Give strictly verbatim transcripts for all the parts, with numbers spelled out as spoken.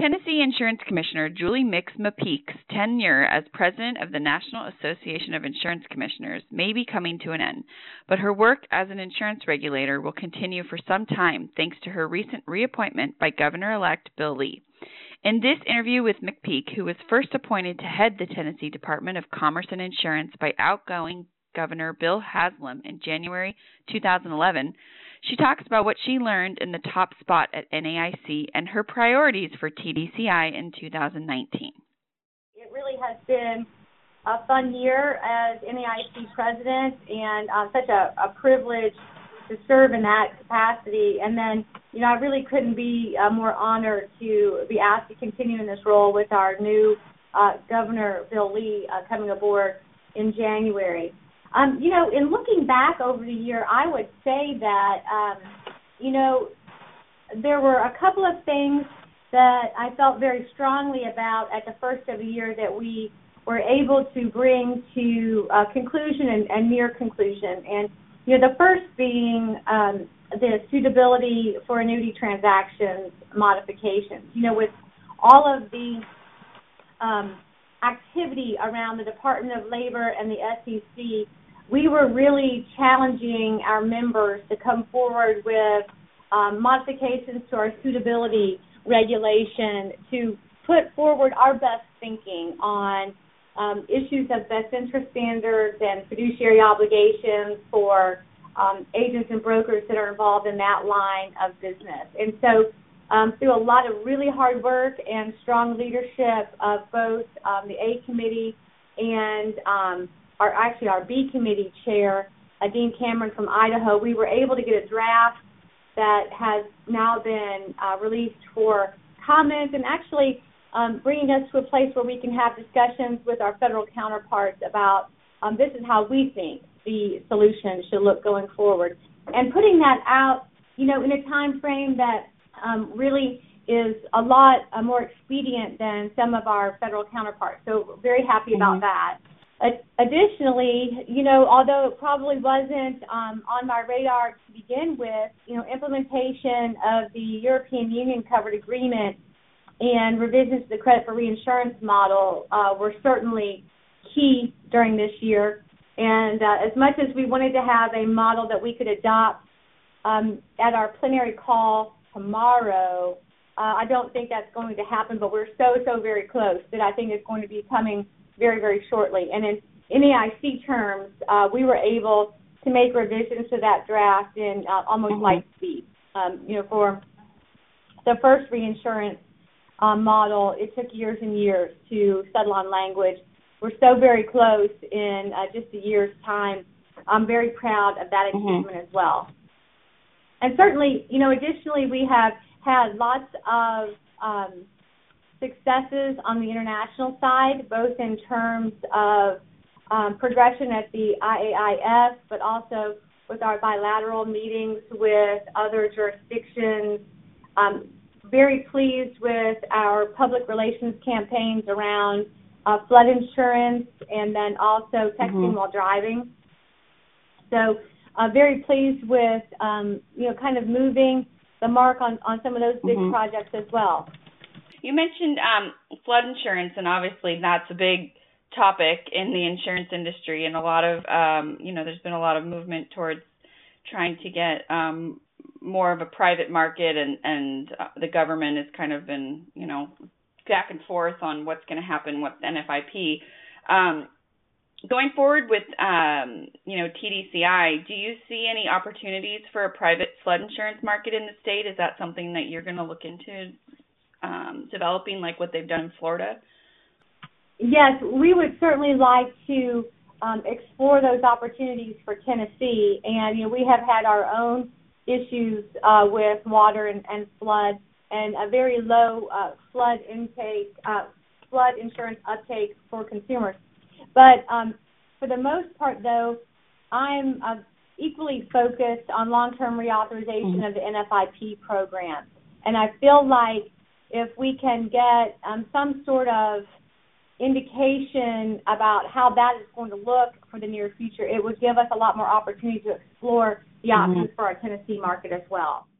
Tennessee Insurance Commissioner Julie Mix McPeak's tenure as president of the National Association of Insurance Commissioners may be coming to an end, but her work as an insurance regulator will continue for some time thanks to her recent reappointment by Governor-elect Bill Lee. In this interview with McPeak, who was first appointed to head the Tennessee Department of Commerce and Insurance by outgoing Governor Bill Haslam in January two thousand eleven, she talks about what she learned in the top spot at N A I C and her priorities for T D C I in two thousand nineteen. It really has been a fun year as N A I C president, and uh, such a, a privilege to serve in that capacity. And then, you know, I really couldn't be uh, more honored to be asked to continue in this role with our new uh, Governor Bill Lee uh, coming aboard in January. Um, you know, in looking back over the year, I would say that, um, you know, there were a couple of things that I felt very strongly about at the first of the year that we were able to bring to uh, conclusion and, and near conclusion. And, you know, the first being um, the suitability for annuity transactions modifications. You know, with all of the um, activity around the Department of Labor and the S E C, we were really challenging our members to come forward with um, modifications to our suitability regulation to put forward our best thinking on um, issues of best interest standards and fiduciary obligations for um, agents and brokers that are involved in that line of business. And so um, through a lot of really hard work and strong leadership of both um, the A Committee and um, Our, actually our B Committee chair, uh, Dean Cameron from Idaho, we were able to get a draft that has now been uh, released for comment and actually um, bringing us to a place where we can have discussions with our federal counterparts about um, this is how we think the solution should look going forward. And putting that out, you know, in a time frame that um, really is a lot uh, more expedient than some of our federal counterparts. So very happy about mm-hmm. that. Additionally, you know, although it probably wasn't um, on my radar to begin with, you know, implementation of the European Union covered agreement and revisions to the credit for reinsurance model uh, were certainly key during this year. And uh, as much as we wanted to have a model that we could adopt um, at our plenary call tomorrow, uh, I don't think that's going to happen, but we're so, so very close that I think it's going to be coming very, very shortly. And in N A I C terms, uh, we were able to make revisions to that draft in uh, almost mm-hmm. light speed. Um, you know, for the first reinsurance um, model, it took years and years to settle on language. We're so very close in uh, just a year's time. I'm very proud of that achievement mm-hmm. as well. And certainly, you know, additionally, we have had lots of um, successes on the international side, both in terms of um, progression at the I A I F, but also with our bilateral meetings with other jurisdictions. Um, very pleased with our public relations campaigns around uh, flood insurance and then also texting mm-hmm. while driving. So uh, very pleased with, um, you know, kind of moving the mark on, on some of those big mm-hmm. projects as well. You mentioned um, flood insurance, and obviously that's a big topic in the insurance industry, and a lot of, um, you know, there's been a lot of movement towards trying to get um, more of a private market, and, and uh, the government has kind of been, you know, back and forth on what's going to happen with N F I P. Um, going forward with, um, you know, T D C I, do you see any opportunities for a private flood insurance market in the state? Is that something that you're going to look into Um, developing like what they've done in Florida? Yes, we would certainly like to um, explore those opportunities for Tennessee. And, you know, we have had our own issues uh, with water and, and flood and a very low uh, flood intake, uh, flood insurance uptake for consumers. But um, for the most part, though, I'm uh, equally focused on long-term reauthorization mm-hmm. of the N F I P program. And I feel like if we can get um, some sort of indication about how that is going to look for the near future, it would give us a lot more opportunity to explore the options mm-hmm. for our Tennessee market as well.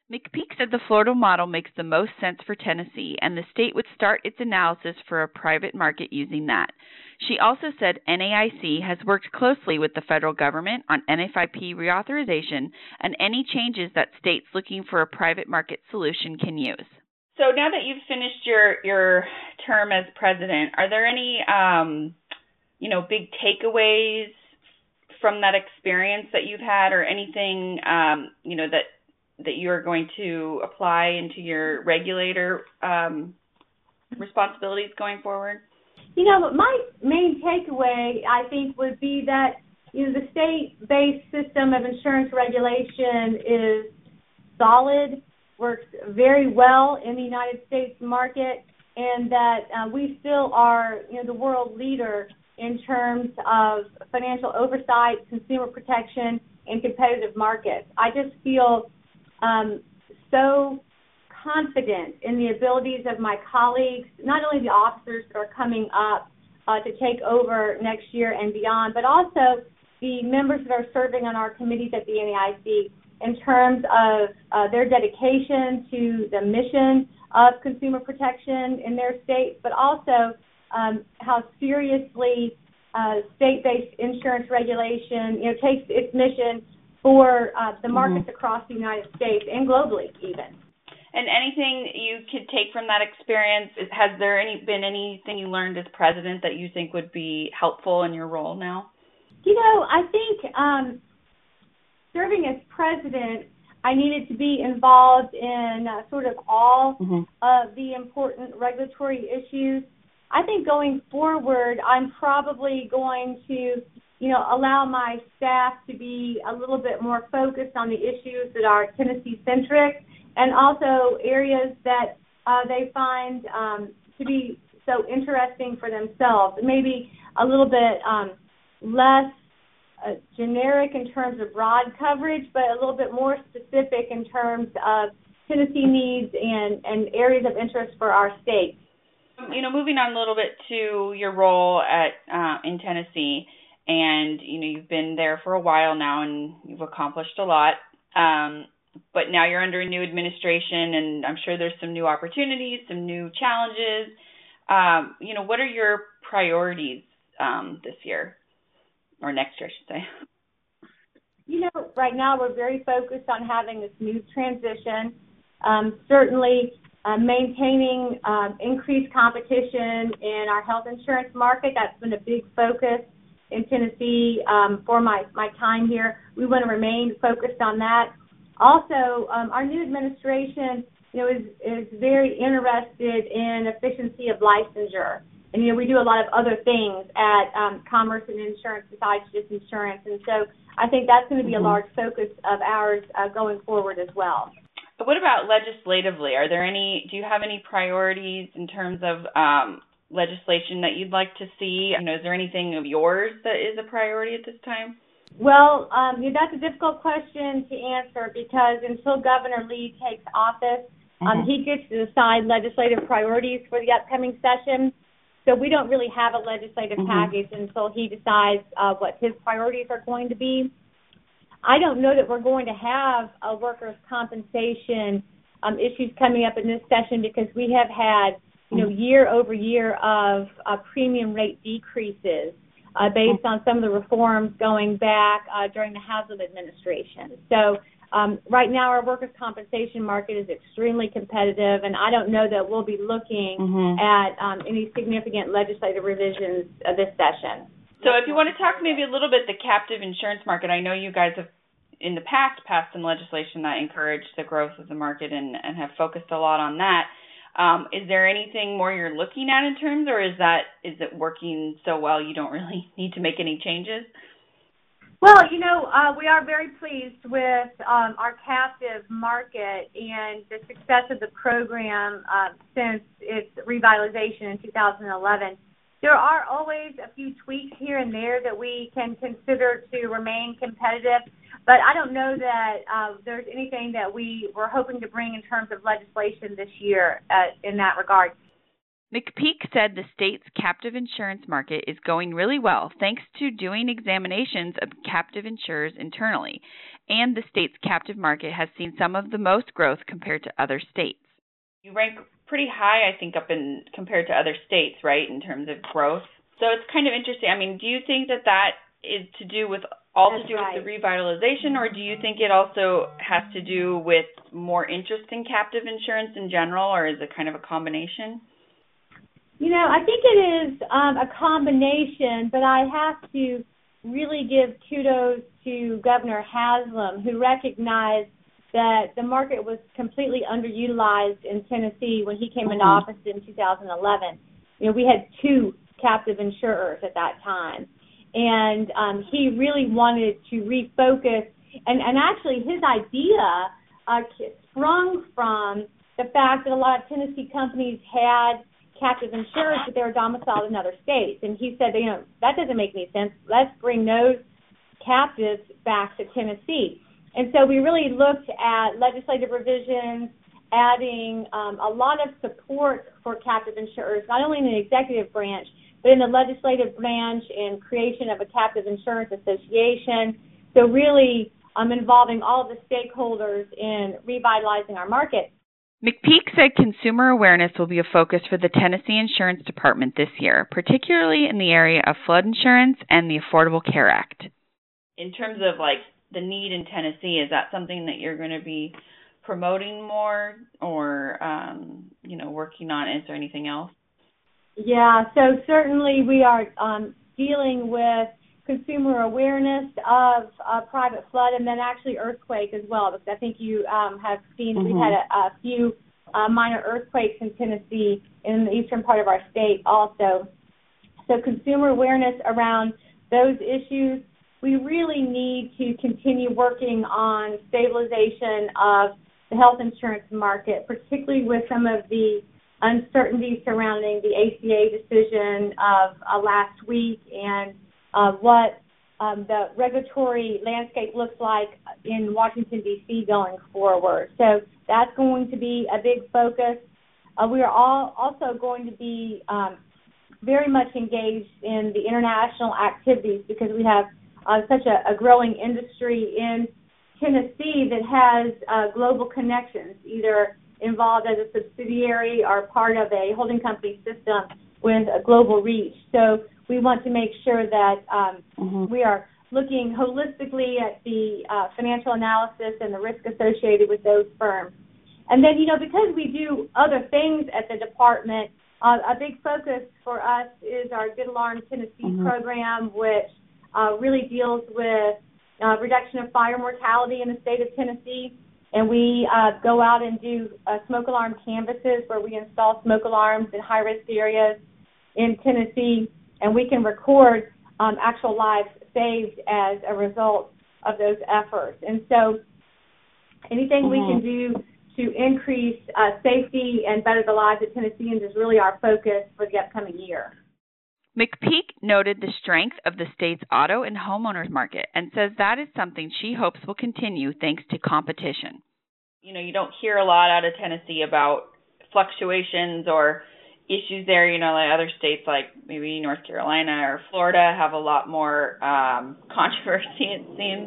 McPeak said the Florida model makes the most sense for Tennessee, and the state would start its analysis for a private market using that. She also said N A I C has worked closely with the federal government on N F I P reauthorization and any changes that states looking for a private market solution can use. So now that you've finished your, your term as president, are there any um, you know, big takeaways from that experience that you've had, or anything um, you know that that you're going to apply into your regulator um, responsibilities going forward? You know, my main takeaway, I think, would be that, you know, the state-based system of insurance regulation is solid, works very well in the United States market, and that uh, we still are, you know, the world leader in terms of financial oversight, consumer protection, and competitive markets. I just feel um, so confident in the abilities of my colleagues, not only the officers that are coming up uh, to take over next year and beyond, but also the members that are serving on our committees at the N A I C in terms of uh, their dedication to the mission of consumer protection in their states, but also um, how seriously uh, state-based insurance regulation, you know, takes its mission for uh, the markets mm-hmm. across the United States and globally even. And anything you could take from that experience, has there any been anything you learned as president that you think would be helpful in your role now? You know, I think um, serving as president, I needed to be involved in uh, sort of all mm-hmm. of the important regulatory issues. I think going forward, I'm probably going to, you know, allow my staff to be a little bit more focused on the issues that are Tennessee-centric, and also areas that uh, they find um, to be so interesting for themselves. Maybe a little bit um, less uh, generic in terms of broad coverage, but a little bit more specific in terms of Tennessee needs and, and areas of interest for our state. You know, moving on a little bit to your role at uh, in Tennessee, and, you know, you've been there for a while now and you've accomplished a lot. Um, But now you're under a new administration, and I'm sure there's some new opportunities, some new challenges. Um, you know, what are your priorities um, this year, or next year, I should say? You know, right now we're very focused on having a smooth transition. Um, certainly uh, maintaining um, increased competition in our health insurance market. That's been a big focus in Tennessee um, for my, my time here. We want to remain focused on that. Also, um, our new administration, you know, is, is very interested in efficiency of licensure. And, you know, we do a lot of other things at um, Commerce and Insurance besides just insurance. And so I think that's going to be a large focus of ours uh, going forward as well. But what about legislatively? Are there any, do you have any priorities in terms of um, legislation that you'd like to see? You know, is there anything of yours that is a priority at this time? Well, um, yeah, that's a difficult question to answer because until Governor Lee takes office, mm-hmm. um, he gets to decide legislative priorities for the upcoming session. So we don't really have a legislative mm-hmm. package until he decides uh, what his priorities are going to be. I don't know that we're going to have a workers' compensation um, issues coming up in this session because we have had, you know, year over year of uh, premium rate decreases. Uh, based on some of the reforms going back uh, during the Haslam administration. So um, right now our workers' compensation market is extremely competitive, and I don't know that we'll be looking mm-hmm. at um, any significant legislative revisions uh, this session. So if you want to talk maybe a little bit the captive insurance market, I know you guys have in the past passed some legislation that encouraged the growth of the market and, and have focused a lot on that. Um, is there anything more you're looking at in terms, or is that is it working so well you don't really need to make any changes? Well, you know, uh, we are very pleased with um, our captive market and the success of the program uh, since its revitalization in two thousand eleven. There are always a few tweaks here and there that we can consider to remain competitive, but I don't know that uh, there's anything that we were hoping to bring in terms of legislation this year uh, in that regard. McPeak said the state's captive insurance market is going really well thanks to doing examinations of captive insurers internally, and the state's captive market has seen some of the most growth compared to other states. You rank pretty high, I think, up in compared to other states, right, in terms of growth. So it's kind of interesting. I mean, do you think that that is to do with all That's to do right. with the revitalization, or do you think it also has to do with more interest in captive insurance in general, or is it kind of a combination? You know, I think it is um, a combination, but I have to really give kudos to Governor Haslam, who recognized that the market was completely underutilized in Tennessee when he came mm-hmm. into office in two thousand eleven. You know, we had two captive insurers at that time, and um, he really wanted to refocus, and, and actually his idea uh, sprung from the fact that a lot of Tennessee companies had captive insurers, but they were domiciled in other states. And he said, you know, that doesn't make any sense. Let's bring those captives back to Tennessee. And so we really looked at legislative revisions, adding um, a lot of support for captive insurers, not only in the executive branch, but in the legislative branch and creation of a captive insurance association. So really um, involving all of the stakeholders in revitalizing our market. McPeak said consumer awareness will be a focus for the Tennessee Insurance Department this year, particularly in the area of flood insurance and the Affordable Care Act. In terms of like the need in Tennessee, is that something that you're going to be promoting more or, um, you know, working on? Is there anything else? Yeah, so certainly we are um, dealing with consumer awareness of uh, private flood and then actually earthquake as well, because I think you um, have seen mm-hmm. we've had a, a few uh, minor earthquakes in Tennessee in the eastern part of our state also. So consumer awareness around those issues. We really need to continue working on stabilization of the health insurance market, particularly with some of the uncertainty surrounding the A C A decision of uh, last week and uh, what um, the regulatory landscape looks like in Washington, D C going forward. So that's going to be a big focus. Uh, we are all also going to be um, very much engaged in the international activities because we have uh, such a, a growing industry in Tennessee that has uh, global connections, either involved as a subsidiary or part of a holding company system with a global reach. So we want to make sure that um, mm-hmm. we are looking holistically at the uh, financial analysis and the risk associated with those firms. And then, you know, because we do other things at the department, uh, a big focus for us is our Good Alarm Tennessee mm-hmm. program, which uh, really deals with uh, reduction of fire mortality in the state of Tennessee. And we uh, go out and do uh, smoke alarm canvases where we install smoke alarms in high-risk areas in Tennessee, and we can record um, actual lives saved as a result of those efforts. And so anything mm-hmm. we can do to increase uh, safety and better the lives of Tennesseans is really our focus for the upcoming year. McPeak noted the strength of the state's auto and homeowners market and says that is something she hopes will continue thanks to competition. You know, you don't hear a lot out of Tennessee about fluctuations or issues there. You know, like other states like maybe North Carolina or Florida have a lot more um, controversy, it seems.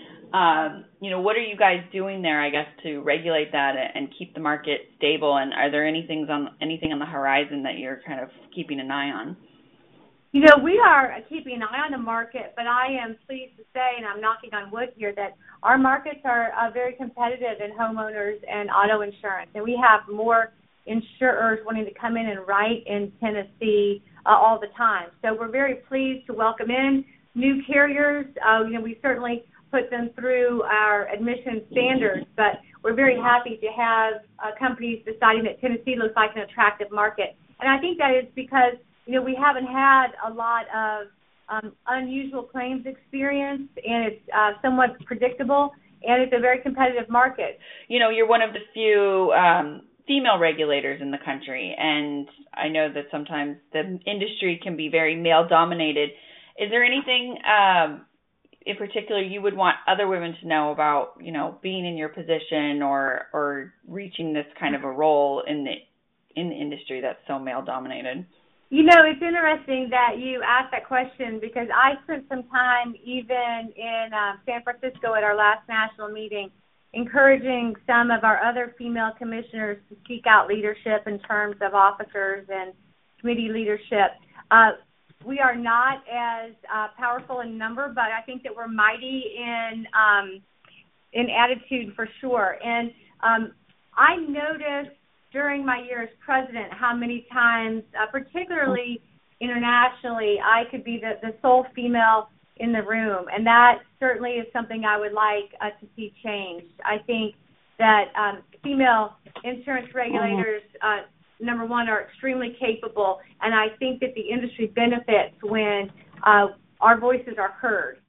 Um, you know, what are you guys doing there, I guess, to regulate that and keep the market stable? And are there anything on, anything on the horizon that you're kind of keeping an eye on? You know, we are keeping an eye on the market, but I am pleased to say, and I'm knocking on wood here, that our markets are uh, very competitive in homeowners and auto insurance. And we have more insurers wanting to come in and write in Tennessee uh, all the time. So we're very pleased to welcome in new carriers. Uh, you know, we certainly put them through our admission standards, but we're very happy to have uh, companies deciding that Tennessee looks like an attractive market. And I think that is because you know, we haven't had a lot of um, unusual claims experience, and it's uh, somewhat predictable, and it's a very competitive market. You know, you're one of the few um, female regulators in the country, and I know that sometimes the industry can be very male-dominated. Is there anything um, in particular you would want other women to know about, you know, being in your position or or reaching this kind of a role in the in the industry that's so male-dominated? You know, it's interesting that you asked that question because I spent some time even in uh, San Francisco at our last national meeting encouraging some of our other female commissioners to seek out leadership in terms of officers and committee leadership. Uh, we are not as uh, powerful in number, but I think that we're mighty in um, in attitude for sure. And um, I noticed during my year as president how many times, uh, particularly internationally, I could be the, the sole female in the room, and that certainly is something I would like uh, to see changed. I think that um, female insurance regulators, uh, number one, are extremely capable, and I think that the industry benefits when uh, our voices are heard.